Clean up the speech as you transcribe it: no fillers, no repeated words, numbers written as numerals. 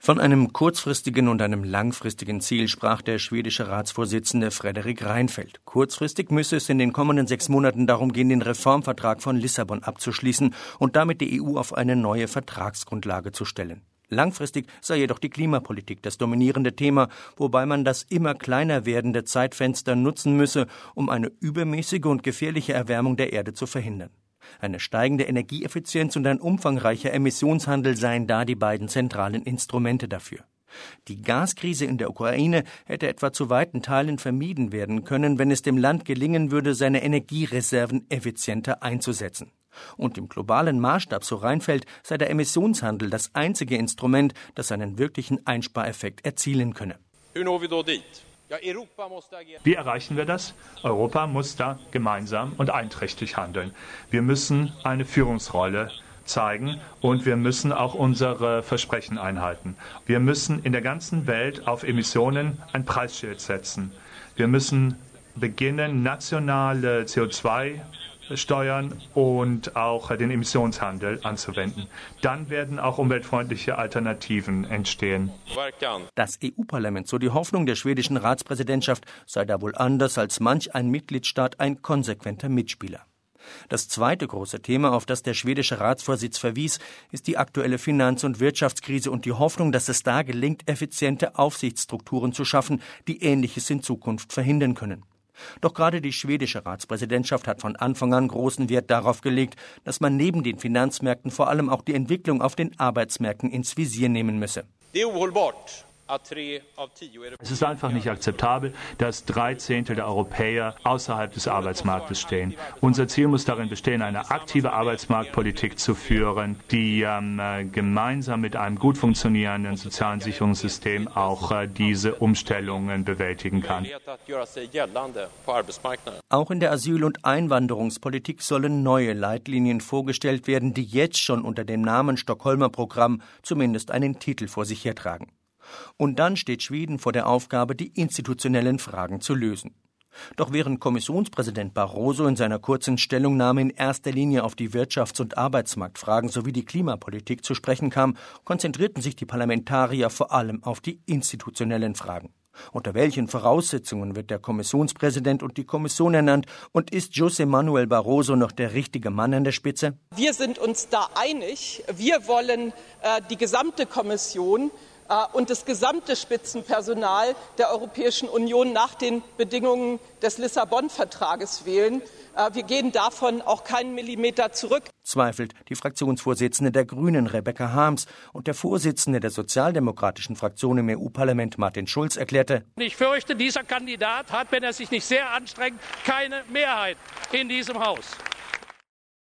Von einem kurzfristigen und einem langfristigen Ziel sprach der schwedische Ratsvorsitzende Fredrik Reinfeldt. Kurzfristig müsse es in den kommenden 6 Monaten darum gehen, den Reformvertrag von Lissabon abzuschließen und damit die EU auf eine neue Vertragsgrundlage zu stellen. Langfristig sei jedoch die Klimapolitik das dominierende Thema, wobei man das immer kleiner werdende Zeitfenster nutzen müsse, um eine übermäßige und gefährliche Erwärmung der Erde zu verhindern. Eine steigende Energieeffizienz und ein umfangreicher Emissionshandel seien da die beiden zentralen Instrumente dafür. Die Gaskrise in der Ukraine hätte etwa zu weiten Teilen vermieden werden können, wenn es dem Land gelingen würde, seine Energiereserven effizienter einzusetzen. Und im globalen Maßstab, so Reinfeldt, sei der Emissionshandel das einzige Instrument, das einen wirklichen Einspareffekt erzielen könne. Wie erreichen wir das? Europa muss da gemeinsam und einträchtig handeln. Wir müssen eine Führungsrolle zeigen und wir müssen auch unsere Versprechen einhalten. Wir müssen in der ganzen Welt auf Emissionen ein Preisschild setzen. Wir müssen beginnen, nationale CO2-Steuern und auch den Emissionshandel anzuwenden. Dann werden auch umweltfreundliche Alternativen entstehen. Das EU-Parlament, so die Hoffnung der schwedischen Ratspräsidentschaft, sei da wohl anders als manch ein Mitgliedstaat ein konsequenter Mitspieler. Das zweite große Thema, auf das der schwedische Ratsvorsitz verwies, ist die aktuelle Finanz- und Wirtschaftskrise und die Hoffnung, dass es da gelingt, effiziente Aufsichtsstrukturen zu schaffen, die Ähnliches in Zukunft verhindern können. Doch gerade die schwedische Ratspräsidentschaft hat von Anfang an großen Wert darauf gelegt, dass man neben den Finanzmärkten vor allem auch die Entwicklung auf den Arbeitsmärkten ins Visier nehmen müsse. Es ist einfach nicht akzeptabel, dass 3/10 der Europäer außerhalb des Arbeitsmarktes stehen. Unser Ziel muss darin bestehen, eine aktive Arbeitsmarktpolitik zu führen, die gemeinsam mit einem gut funktionierenden sozialen Sicherungssystem auch diese Umstellungen bewältigen kann. Auch in der Asyl- und Einwanderungspolitik sollen neue Leitlinien vorgestellt werden, die jetzt schon unter dem Namen Stockholmer Programm zumindest einen Titel vor sich hertragen. Und dann steht Schweden vor der Aufgabe, die institutionellen Fragen zu lösen. Doch während Kommissionspräsident Barroso in seiner kurzen Stellungnahme in erster Linie auf die Wirtschafts- und Arbeitsmarktfragen sowie die Klimapolitik zu sprechen kam, konzentrierten sich die Parlamentarier vor allem auf die institutionellen Fragen. Unter welchen Voraussetzungen wird der Kommissionspräsident und die Kommission ernannt und ist José Manuel Barroso noch der richtige Mann an der Spitze? Wir sind uns da einig. Wir wollen die gesamte Kommission und das gesamte Spitzenpersonal der Europäischen Union nach den Bedingungen des Lissabon-Vertrages wählen. Wir gehen davon auch keinen Millimeter zurück. Zweifelt die Fraktionsvorsitzende der Grünen, Rebecca Harms, und der Vorsitzende der sozialdemokratischen Fraktion im EU-Parlament, Martin Schulz, erklärte: Ich fürchte, dieser Kandidat hat, wenn er sich nicht sehr anstrengt, keine Mehrheit in diesem Haus.